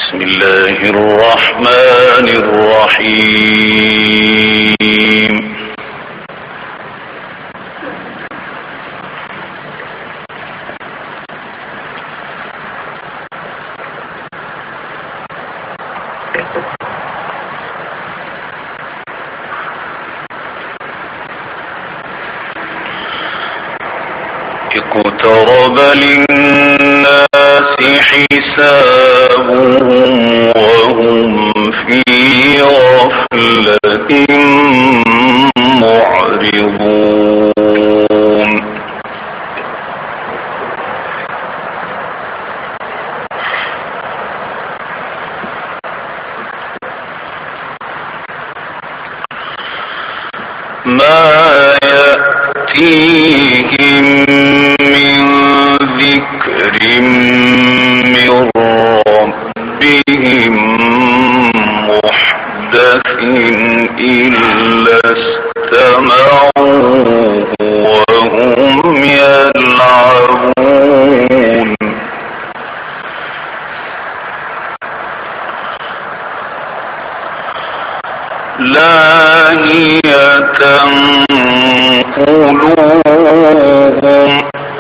بسم الله الرحمن الرحيم. اقترب للناس حسابهم وهم في غفلة معرضون. ما يأتيهم من ذكر من ربهم محدث إلا استمعوه وهم يلعبون. لاهية قلوبهم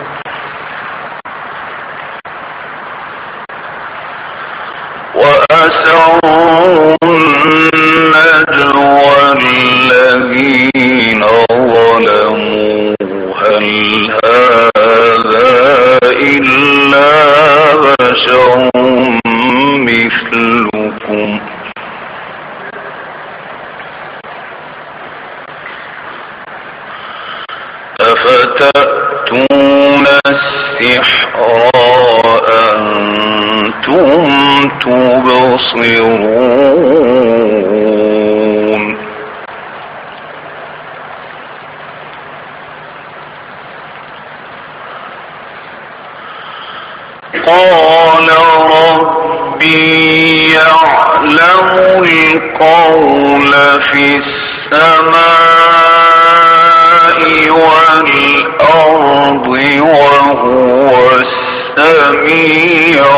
وأسروا النجوى الذين ظلموا هل هذا إلا بشر مثلكم أفتأتون السحر وأنتم تبصرون. قال ربي يعلم القول في السماء والأرض وهو السميع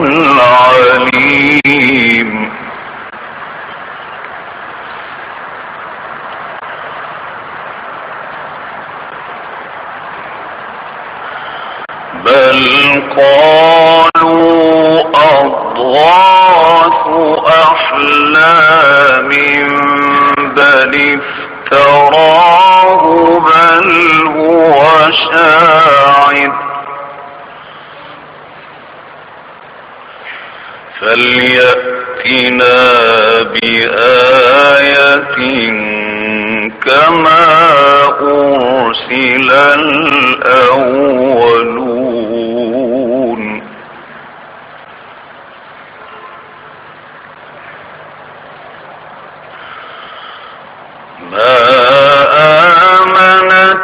العليم. بل قالوا أضغاث أحلام بل افتراه بل هو شاعر فليأتنا بآية كما أرسل الأولون. ما آمنت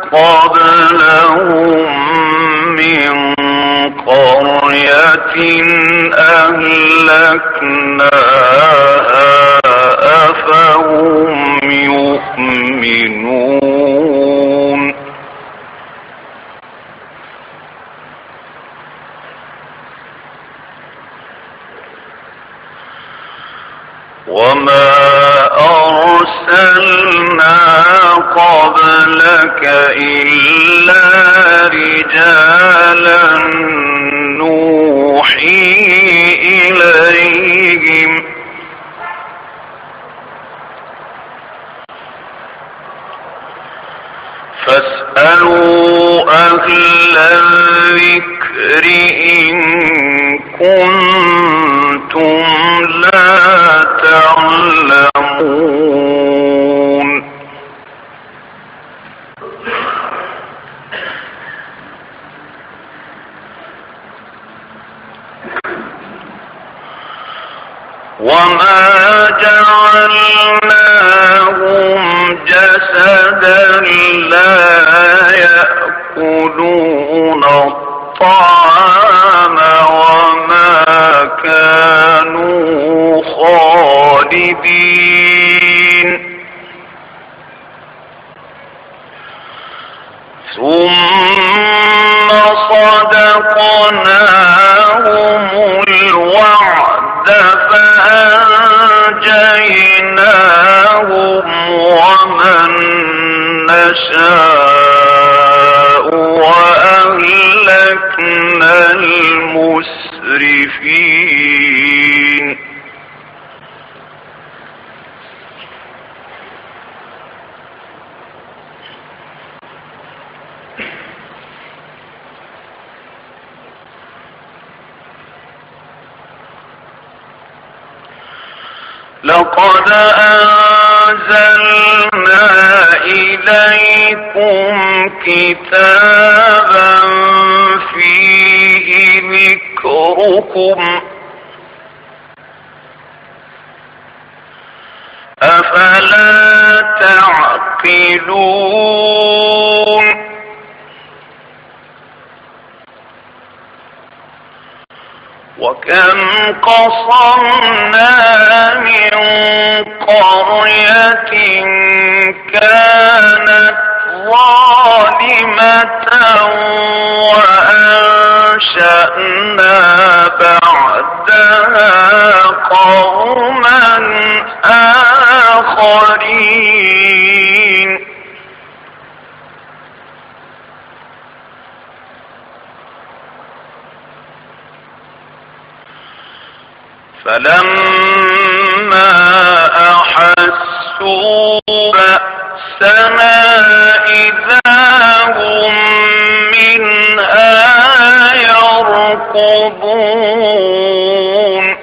قبلهم من قرية أهلكناها أفهم يؤمنون. وما أرسلنا قبلك إلا رجالا نوحي إليهم فاسألوا أهل الذكر إن كنتم لا تعلمون. وما جعلناهم جسدا لا يأكلون الطعام وما كانوا خالدين. ثم صدقناهم الوعد نشاء وأهلكنا المسرفين. لقد أنزلنا إليكم كتابا فيه ذكركم أفلا تعقلون. وكم قصمنا من قرية كانت ظالمة وأنشأنا بعدها قوما آخرين. فلما أحسوا بأسنا إذا هم منها يركضون.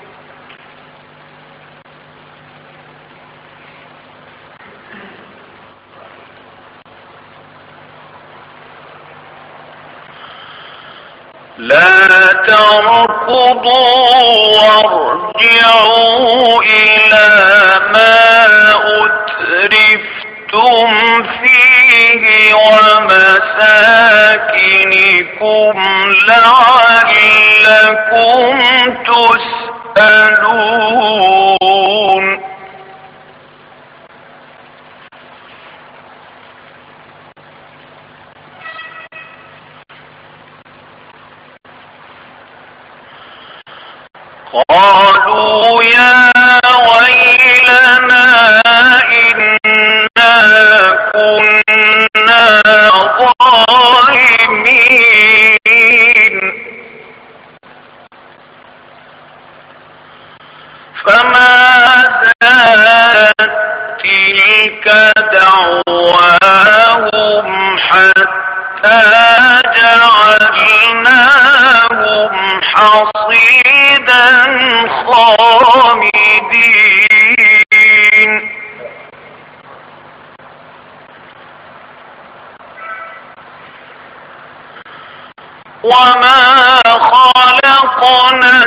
لا تركضوا وارجعوا إلى ما أترفتم فيه ومساكنكم لعلكم تسألون. قالوا يا ويلنا إنا كنا ظالمين. فما زالت تلك دعواهم حتى جعلناهم حصيدا خامدين. وما خلقنا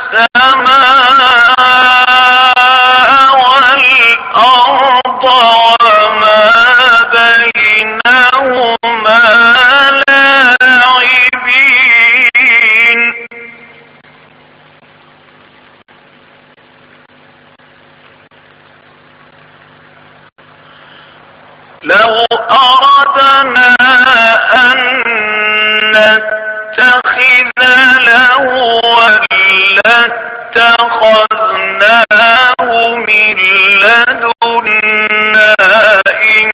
السماء والأرض وما بينهما لاعبين. لو أردنا أن نتخذ لهوا لاتخذناه من لدنا إن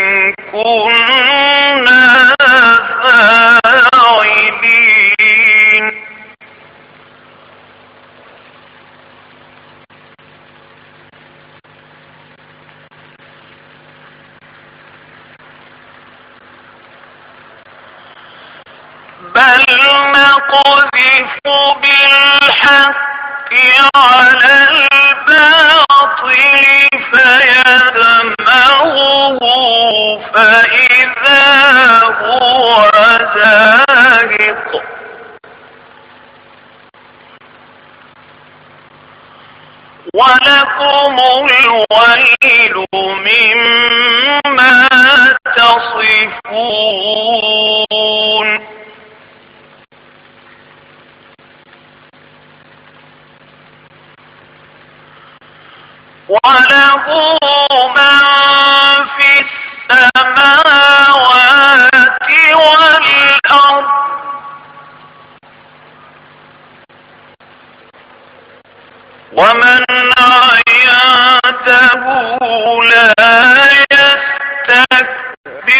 كنا فاعلين. بل نقذف بالحق على الباطل فيدمغه فإذا هو زاهق. ولكم الويل مما تصفون. وله من في السماوات والأرض ومن عنده لا يستكبرون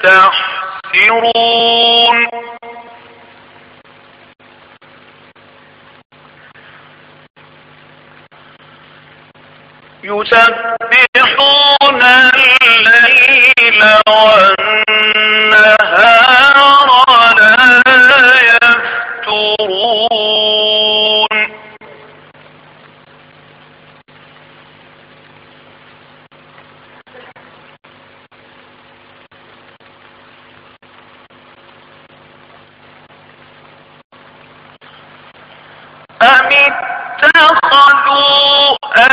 يستحسرون يسبحون الليل والنهار لا يفترون أم اتخذوا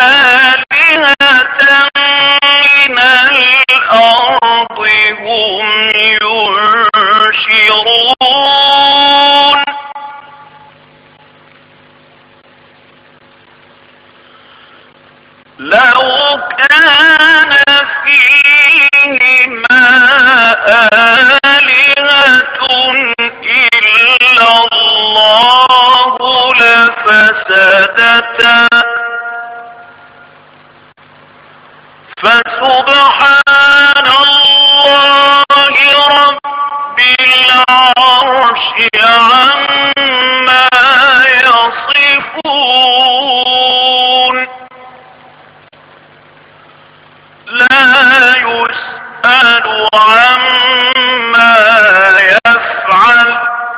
آلهة من الأرض هم ينشرون لو كان فيهما آلهة إلا الله لفسدتا فسبحان الله رب العرش عما يصفون لا يسأل عما يفعل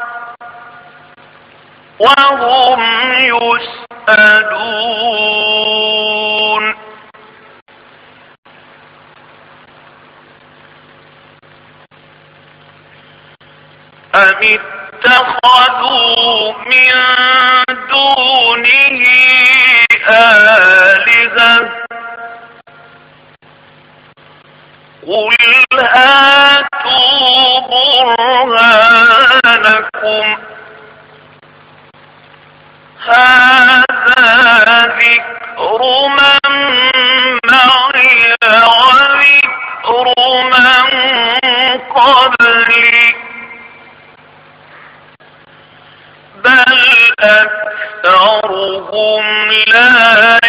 وهم يسألون أم اتخذوا من دونه آلهة قل هاتوا برهانكم هذا ذكر من معي وذكر من قبلي بل أكثرهم لا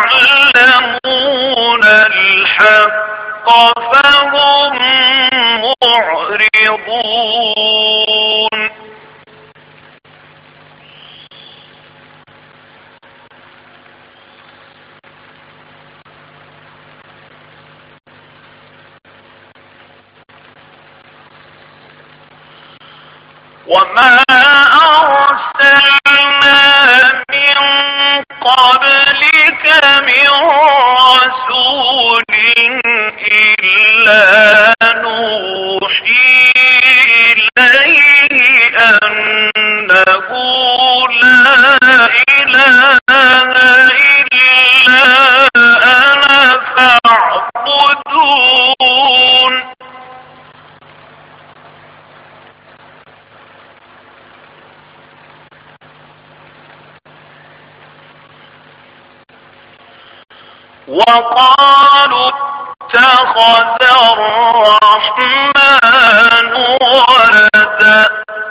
يعلمون الحق فهم معرضون وما أرسلنا من قبلك من رسول إلا نوحي إليه أنه لا إله إلا أنا فاعبدون وقالوا اتخذ الرحمن ولدا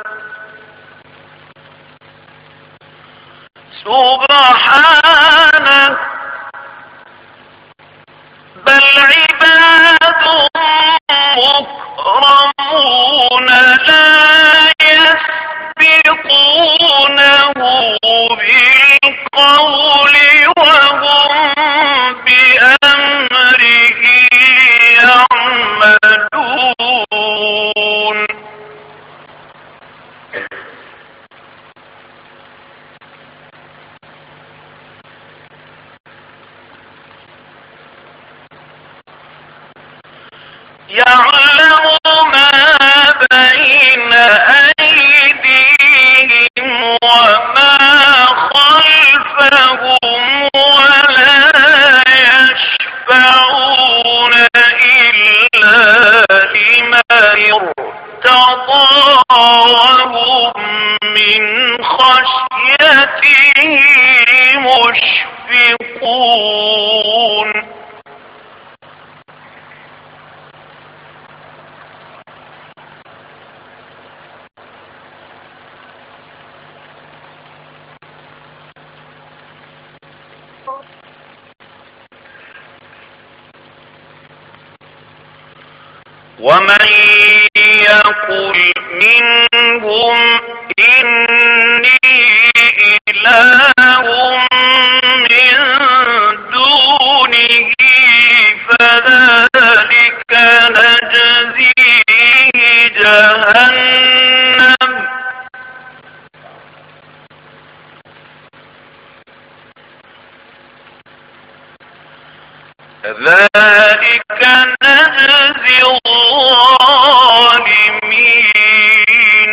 سبحانه بل عباد مكرمون لا يسبقونه بالقول وهم بأمره يعملون يعلم ما بين أيديهم وما خلفهم ولا يشفعون إلا لمن ارتضى وهم من خشيته مشفقون ومن يقل منهم إني إله من دونه فذلك نجزيه جهنم كذلك نجزي الظالمين.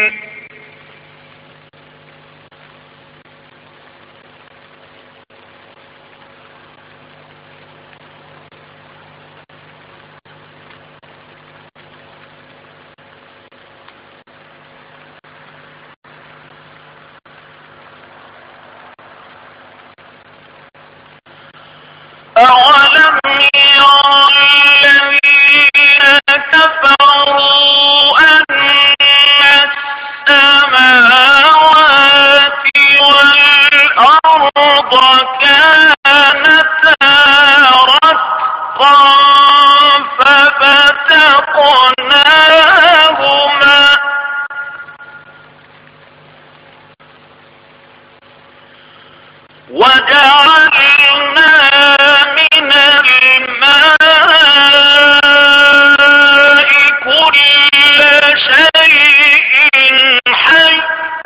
أولم يرى الذين كفروا أن السماوات والأرض كانتا رتقا ففتقناهما وجعلنا من الماء كل شيء حي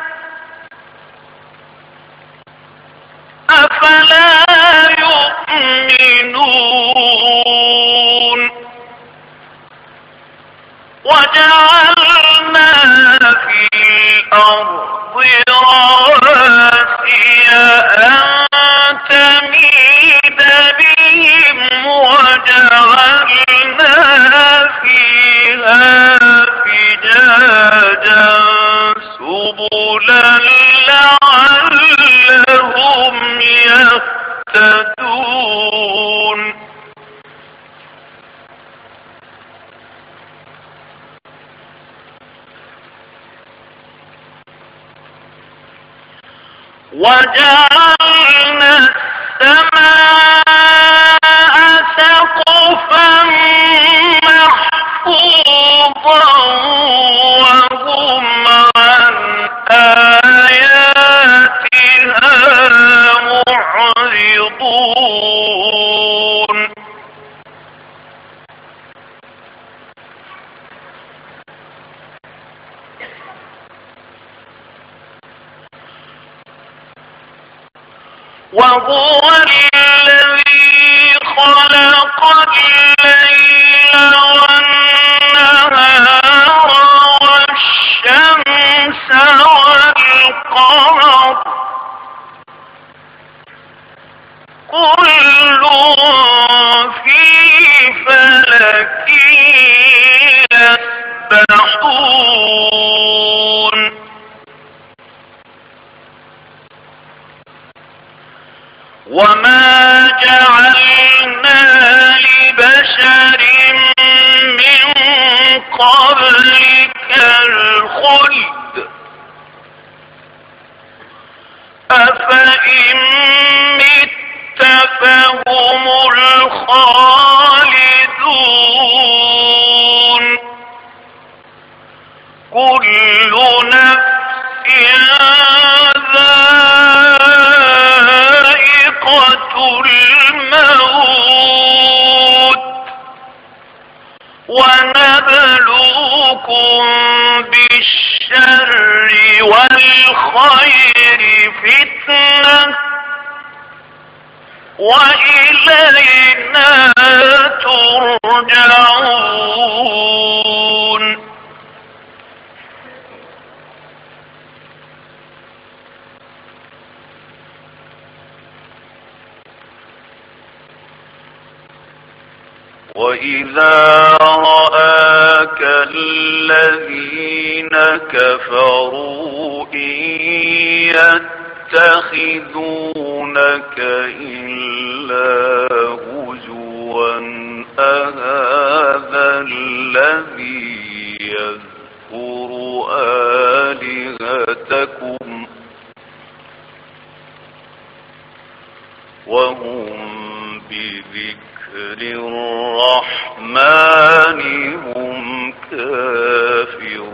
أفلا يؤمنون وجعلنا في الأرض رواسي أن تميد بهم وجعلنا فيها فجاجا سبلا لعلهم يهتدون. وجعلنا السماء سقفا محفوظا وهم عن آياتها معرضون. وهو الذي خلق الليل والنهار والشمس والقمر كل في فلك يسبحون. وما جعلنا لبشر من قبلك الخلد أفإن مت فهم الخالدون. كل نفس ذائقة الموت ونبلوكم بالشر والخير فتنة وإلينا ترجعون. وإذا رآك الذين كفروا إن يتخذونك إلا هزوا أهذا الذي يذكر آلهتكم وهم بذكر الرحمن هم كافرون.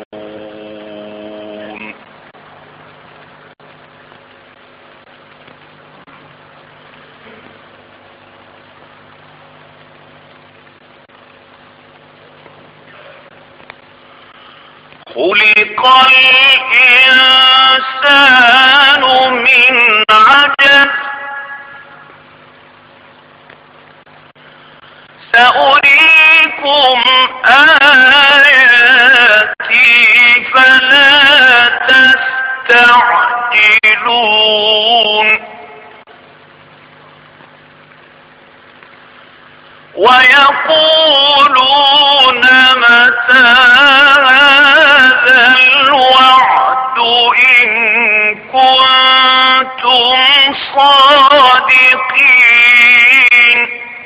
خلق الإنسان من عجل سأريكم آياتي فلا تستعجلون ويقولون متى هذا الوعد إن كنتم صادقين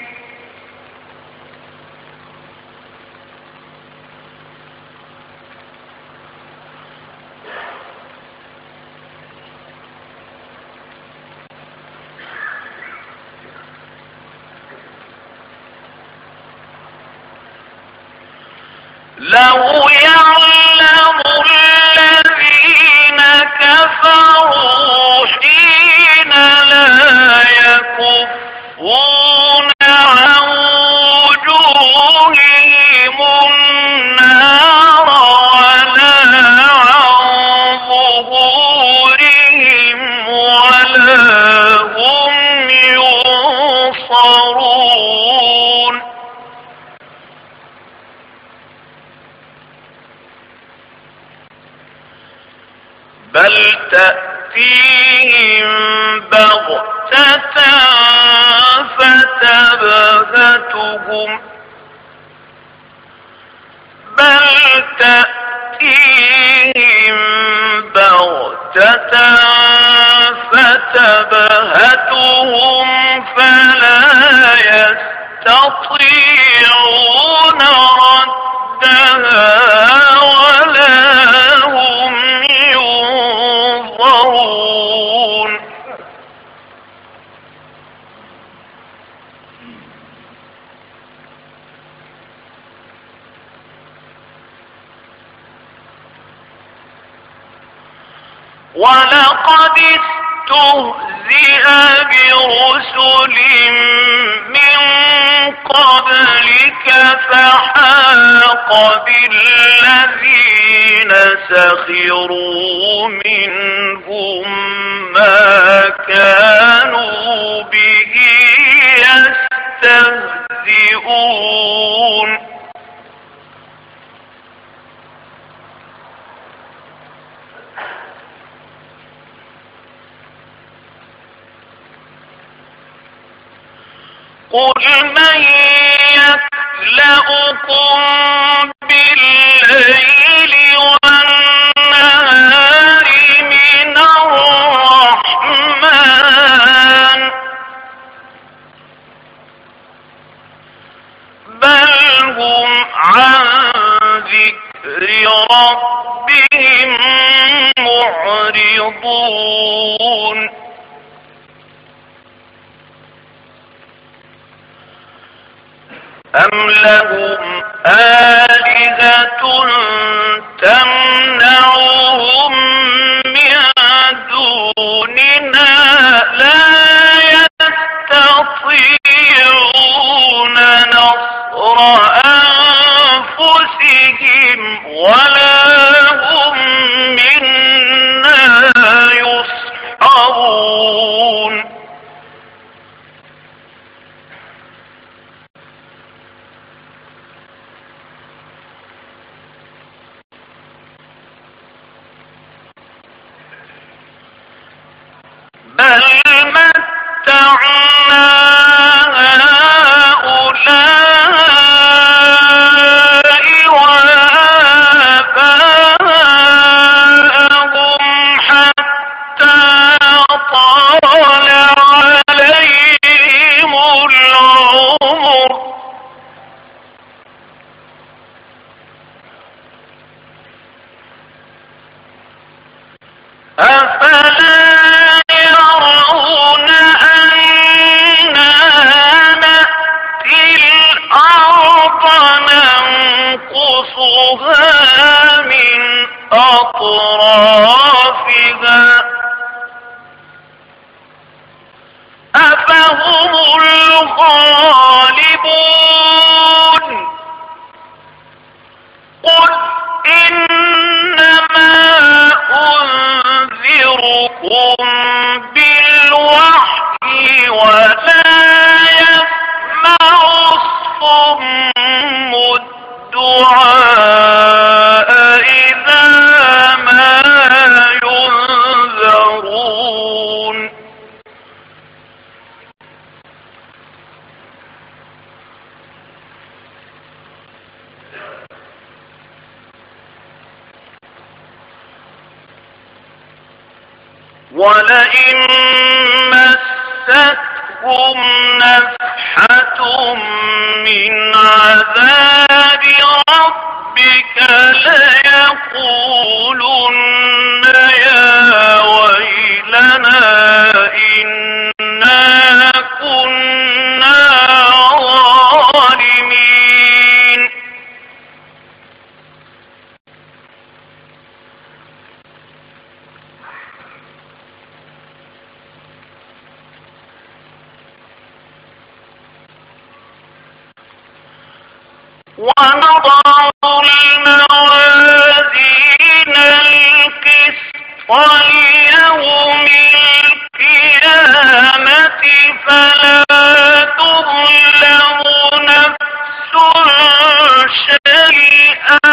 لو يعلم الذين كفروا حين لا يكفون عن وجوههم النار ولا عن ظهورهم ولا هم ينصرون بل تأتيهم بغتة فتبهتهم فلا يستطيعون ردها ولا هم ينظرون ولقد استهزئ برسل من قبلك فحاق بالذين سخروا منهم ما كانوا به يستهزئون قل من يكلؤكم بالليل والنهار من الرحمن بل هم عن ذكر ربهم معرضون أم لهم آلهة تمنعهم من دوننا لا يستطيعون نصر أنفسهم ولا هم منا يصحبون بل متعنا هؤلاء وآباءهم حتى طال عليهم العمر أفلا يرون أنا نأتي الأرض ننقصها من أطرافها أفهم الغالبون قل إن يبصركم بالوحي ولا يسمع الصم الدعاء إذا ما ينذرون ولئن مستهم نفحة من عذاب ربك ليقولن يا ويلنا إنا كنا ظالمين ونضع الموازين القسط ليوم القيامة فلا تظلم نفس شيئا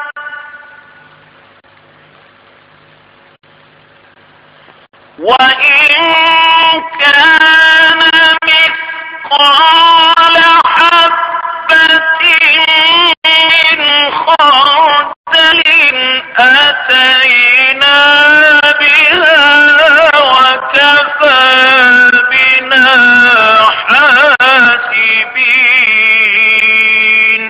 وإن كان مثقال حبة من خردل أتينا بها وكفى بنا حاسبين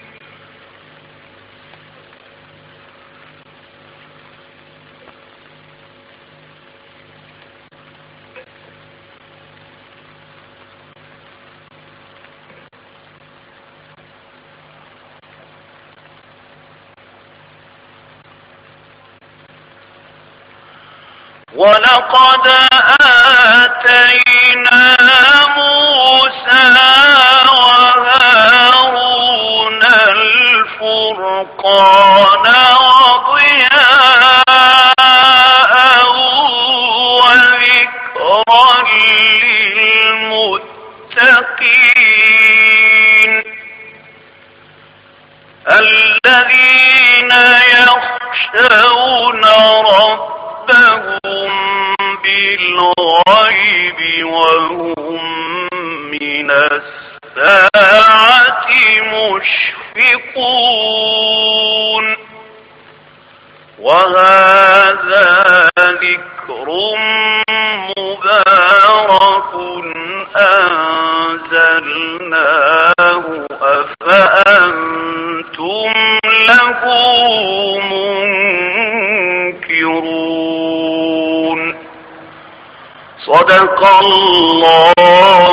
ولقد آتينا موسى وهارون الفرقان وضياء وذكرا للمتقين الذين يخشون ربهم بالغيب وهم من الساعة مشفقون وهذا ذكر مبارك أنزلناه أفأنتم له منكرون صدق الله